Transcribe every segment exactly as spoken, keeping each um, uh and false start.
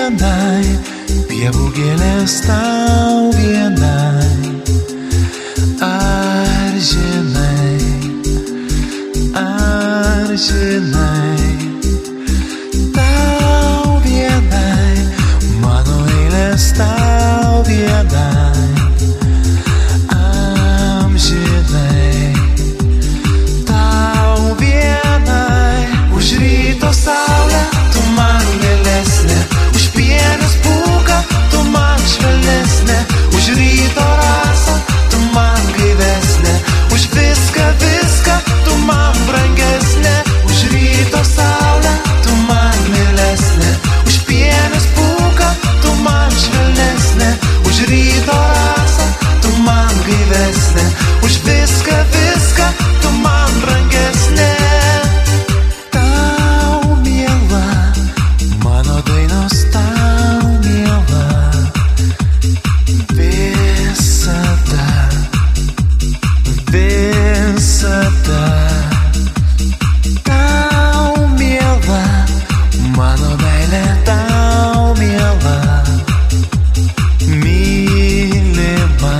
vienai, pievų gėlės tau vienai. Ar žinai, ar žinai, tau vienai, mano eilės tau vienai. Amžinai, tau vienai. Už ryto saulę tu man vėlesnė, už pienius pūką tu man švelnesnė, už ryto rasą tu man gaivesnė, už viską, viską tu man brangesnė. Už ryto saulę tu man vėlesnė, už pienius pūką tu man švelnesnė, už ryto rasą tu man gaivesnė, už viską, viską tu man brangesnė. Tau miela, mano dainos tau miela, visada, visada. Tau miela, mano meilė tau miela, mylima,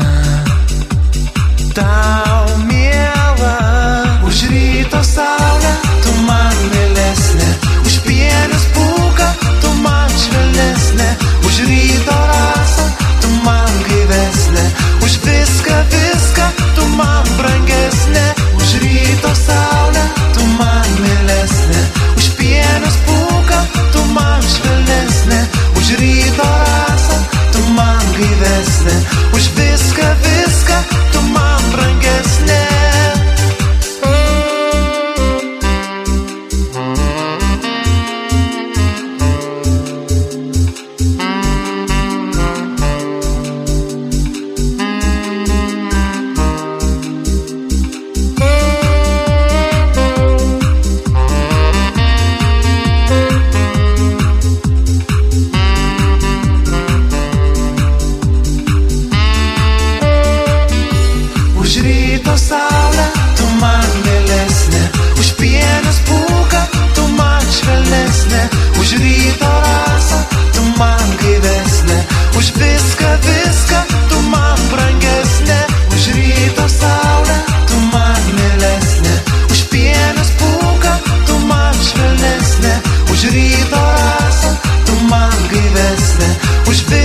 tau miela. Už ryto saulę tu man vėlesnė, už pienius pūką tu man švelnesnė, už ryto rasą tu man gaivesnė, už viską, viską tu man brangesnė. Už ryto saulę tu man vėlesnė, už pienius pūką tu man švelnesnė, už ryto rasą tu man gaivesnė, už viską, viską tu man brangesnė. Už ryto saulę tu man vėlesnė, už pienius pūką tu man švelnesnė, už ryto rasą tu man gaivesnė, už viską, viską tu man brangesnė. Už ryto saulę tu man vėlesnė, už pienius pūką tu man švelnesnė, už ryto rasą tu man gaivesnė, už